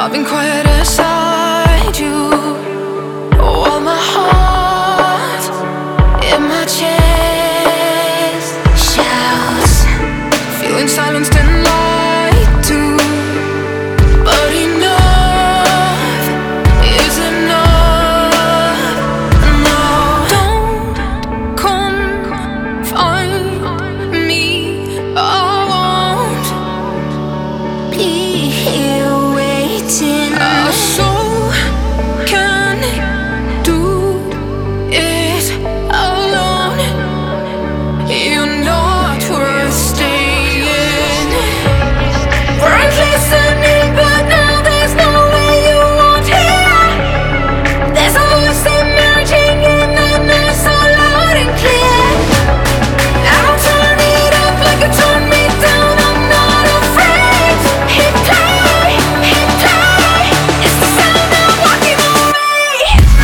I've been quiet inside you, while my heart in my chest shouts, feeling silenced and lied to. But enough is enough. No, don't come find me. I won't be here waiting. A soul can do it alone. You're not worth staying. We're listening, but now there's no way you won't hear. There's a voice emerging in the night, so loud and clear. I'll turn it up like you turn me down. I'm not afraid. Hit play, hit play. It's the sound of walking away.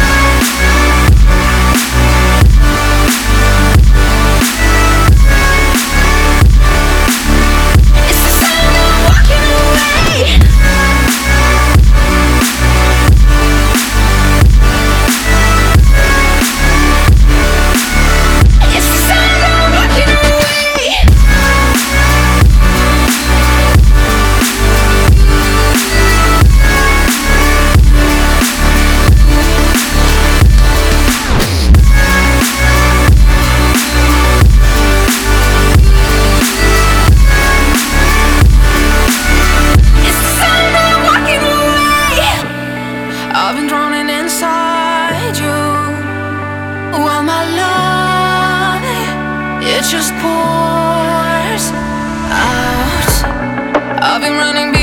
It's the sound of walking away. It's the sound of walking away. It's the sound of walking away. I've been drowning inside you, while my love, it just pours out. I've been running